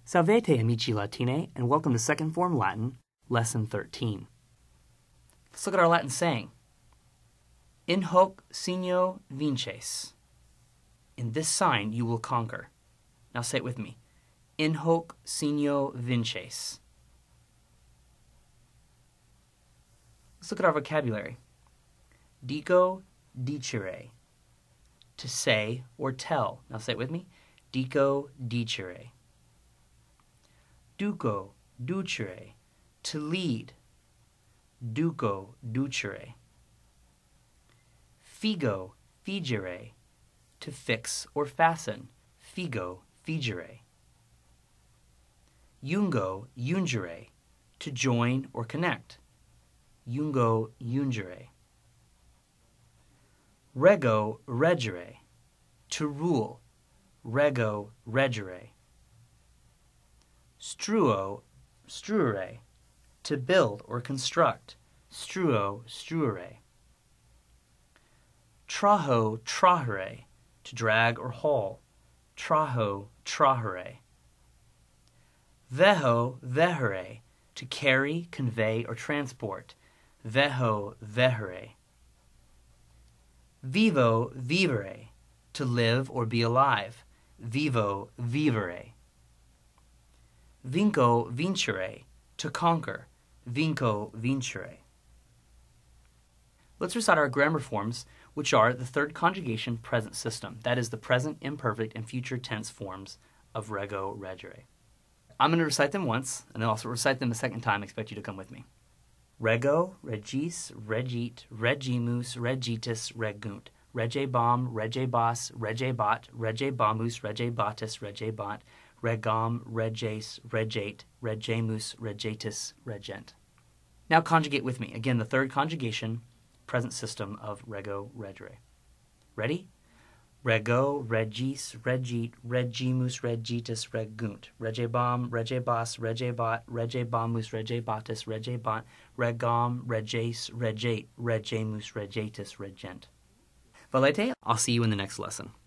Salvete, amici Latine, and welcome to Second Form Latin, Lesson 13. Let's look at our Latin saying. In hoc signo vinces. In this sign you will conquer. Now say it with me. In hoc signo vinces. Let's look at our vocabulary. Dico, dicere. To say or tell. Now say it with me. Dico, dicere. Duco, ducere. To lead. Duco, ducere. Figo, figere. To fix or fasten. Figo, figere. Jungo, jungere. To join or connect. Jungo, jungere. Rego, regere. To rule. Rego, regere. Struo, struere. To build or construct. Struo, struere. Traho, trahere. To drag or haul. Traho, trahere. Veho, vehere. To carry, convey, or transport. Veho, vehere. Vivo, vivere. To live or be alive. Vivo, vivere. Vinco, vincere. To conquer. Vinco, vincere. Let's recite our grammar forms, which are the third conjugation present system. That is the present, imperfect, and future tense forms of rego, regere. I'm going to recite them once, and then also recite them a second time. I expect you to come with me. Rego, regis, regit, regimus, regitus, regunt. Regebam, regebas, regebat, regebamus, regebatus, regebant. Regam, reges, regate, regemus, regetus, regent. Now conjugate with me. Again, the third conjugation, present system of rego, regere. Ready? Rego, regis, regit, regimus, regitus, regunt. Regebam, regebas, regebat, regebamus, regebatus, regebant. Regam, reges, regate, regemus, regetus, regent. Valete, I'll see you in the next lesson.